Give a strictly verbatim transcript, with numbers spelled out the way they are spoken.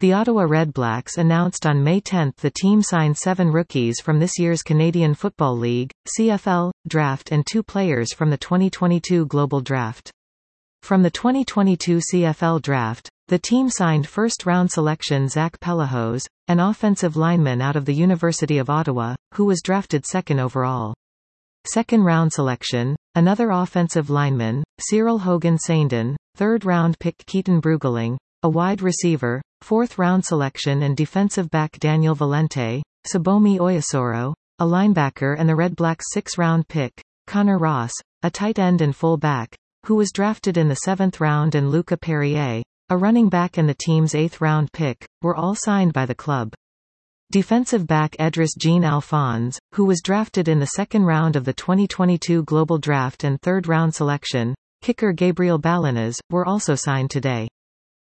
The Ottawa Redblacks announced on May tenth the team signed seven rookies from this year's Canadian Football League, C F L, draft and two players from the twenty twenty-two Global Draft. From the twenty twenty-two C F L Draft, the team signed first-round selection Zach Pelahose, an offensive lineman out of the University of Ottawa, who was drafted second overall. Second-round selection, another offensive lineman, Cyril Hogan-Sandin, third-round pick Keaton Brueggeling, a wide receiver, fourth-round selection and defensive back Daniel Valente, Sabomi Oyasoro, a linebacker and the Redblacks' sixth-round pick, Connor Ross, a tight end and full back, who was drafted in the seventh round, and Luca Perrier, a running back and the team's eighth-round pick, were all signed by the club. Defensive back Edris Jean Alphonse, who was drafted in the second round of the twenty twenty-two Global Draft and third-round selection, kicker Gabriel Balinas, were also signed today.